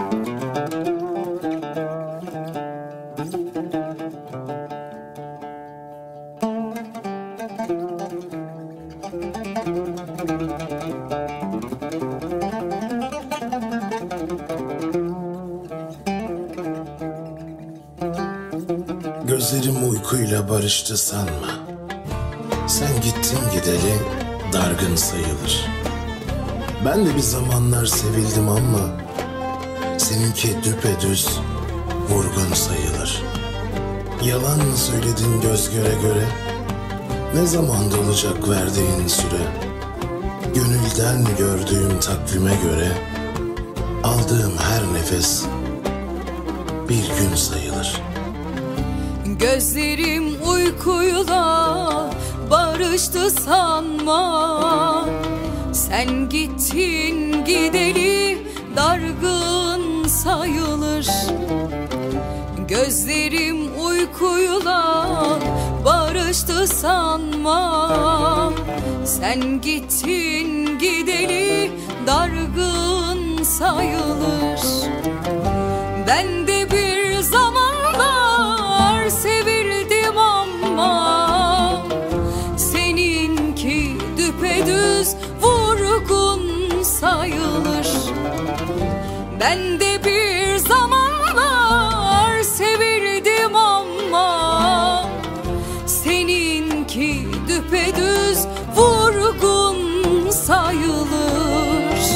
Gözlerim uykuyla barıştı sanma. Sen gittin gideli dargın sayılır. Ben de bir zamanlar sevildim ama seninki düpedüz vurgun sayılır. Yalan mı söyledin göz göre göre? Ne zaman dolacak verdiğin süre? Gönülden gördüğüm takvime göre aldığım her nefes bir gün sayılır. Gözlerim uykuyla barıştı sanma. Sen gittin gideli dargın sayılır. Gözlerim uykuyla barıştı sanma. Sen gittin gideli dargın sayılır. Ben de bir zamanlar sevildim ama seninki düpedüz vurgun sayılır. Ben de bir zamanlar sevildim ama seninki düpedüz vurgun sayılır.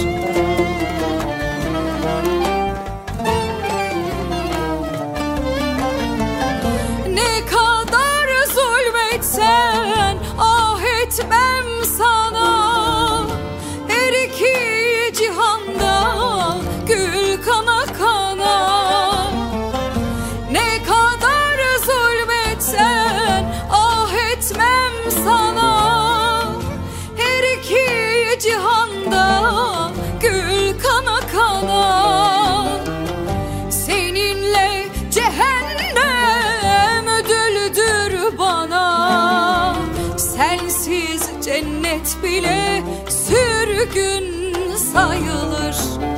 Ne kadar zulmetsen ah etmem sana. Her iki cihanda gül kana kana. Ne kadar zulmetsen ah etmem sana. Her iki cihanda gül kana kana. Seninle cehennem ödüldür bana. Sensiz cennet bile sürgün sayılır.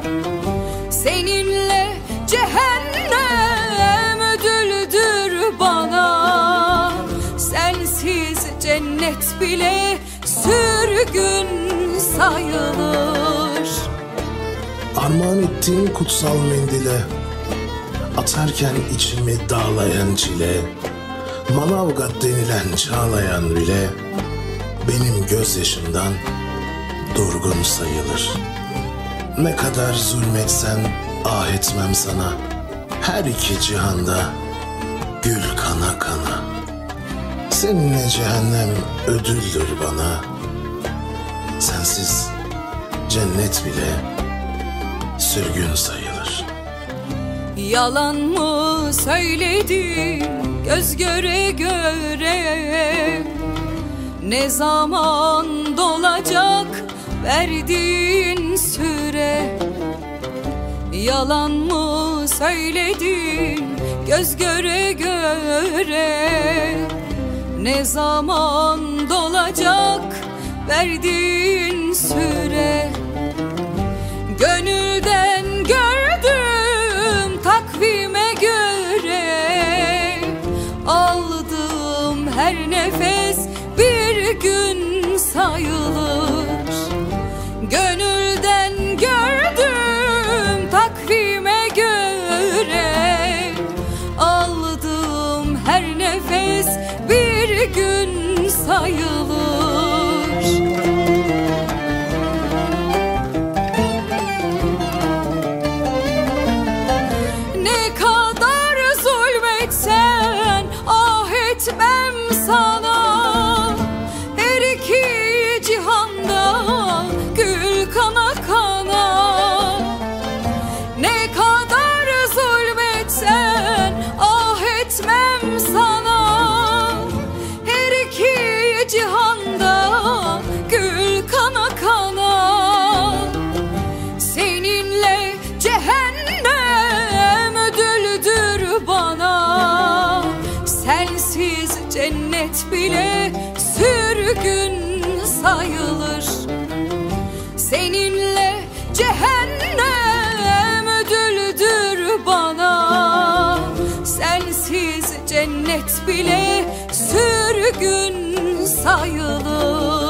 Seninle cehennem ödüldür bana. Sensiz cennet bile sürgün sayılır. Armağan ettiğin kutsal mendile, atarken içimi dağlayan çile, Manavgat denilen çağlayan bile benim gözyaşımdan durgun sayılır. Ne kadar zulmetsen ah etmem sana. Her iki cihanda gül kana kana. Seninle cehennem ödüldür bana. Sensiz cennet bile sürgün sayılır. Yalan mı söyledin göz göre göre? Ne zaman dolacak verdiğin süre? Yalan mı söyledin göz göre göre? Ne zaman dolacak verdiğin süre? Gönülden gördüm takvime göre, aldığım her nefes bir gün sayılır. Gönülden gördüm takvime göre, aldığım her nefes bir gün sayılır. bile sürgün sayılır.